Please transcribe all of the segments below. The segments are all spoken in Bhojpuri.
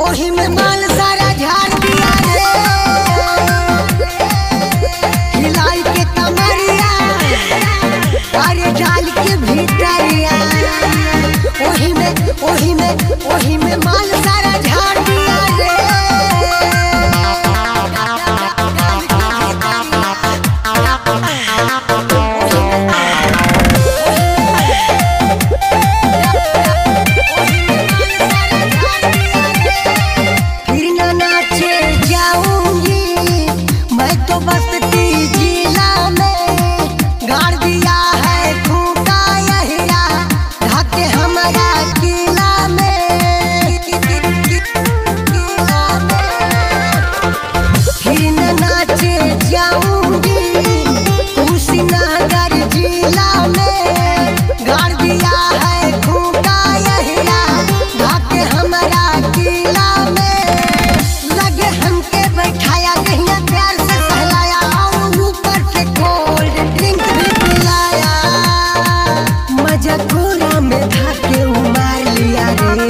ओही में माल सारा झाड़ दिया रे। हिलाई के कमरिया अरे डाल के भीतरिया ओही में माल सारा झाड़ दिया रे। फिर न नाचे जाऊंगी मैं तो बस्ती जिला में, गाड़ दिया है खूंटा यहिया ढाके हमारा किला में। फिर न नाचे जाऊंगी कुशीनगर जिला में, गाड़ दिया है खूंटा यहिया ढाके हमारा किला में। लगे हमके बैठाया कहीं प्यार से सहलाया और ऊपर से कोल्ड ड्रिंक भी पिलाया। मजा कोरा में धाके उमार लिया रे।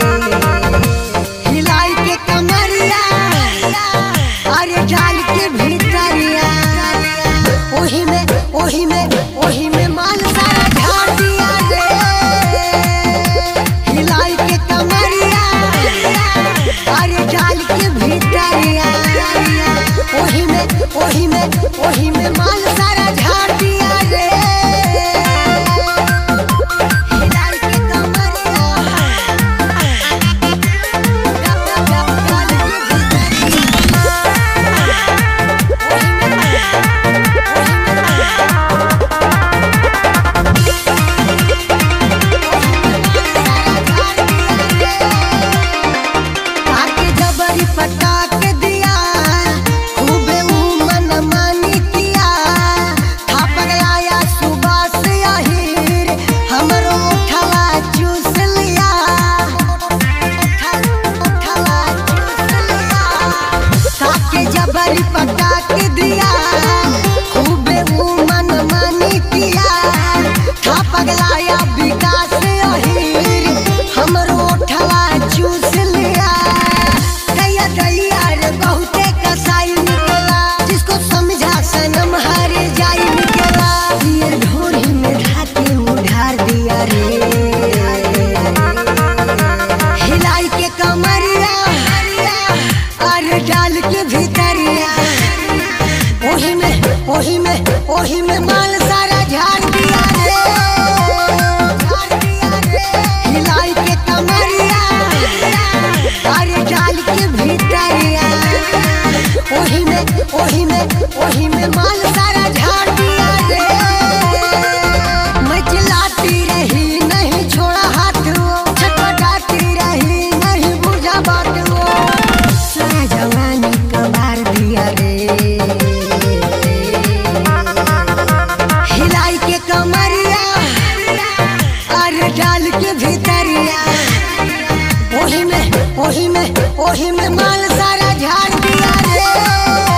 हिलाई के कमरिया अरे डाल के भीतरिया ओही में माल सारा झाड़ दिया रे। हिलाई के कमरिया अरे डाल के भीतरिया ओही में माल सारा झाड़ दिया रे। हिलाई के कमरिया डाल के आके जबरी पटाक दिया खूबे मन मानी किया। था पगलाया सुबह से अहिर हमरो उठला चूस लिया। आके जबरी पटाक दिया खूबे मन मानी किया। था पगलाया विकास अहिर हमरो उठला चूस लिया। दैया रे बहुते कसाई निकला, जिसको समझा सनम हार जाई निकला। ये ढोरी में धाके उधार दिया रे। हिलाई के कमरिया अरे डाल के भीतरिया ओही में माल सारा झाड़ दिया रे। हिलाई के कमरिया अरे डाल के भीतरिया ओही में माल सारा झाड़ दिया रे। मैं चिल्लाती रही नहीं छोड़ा हाथ वो, छटपटाती रही नहीं बुझा बात वो। सारा जवानी कबार दिया रे। हिलाई के कमरिया अरे डाल के भीतरिया ओही में माल सारा झाड़ दिया रे।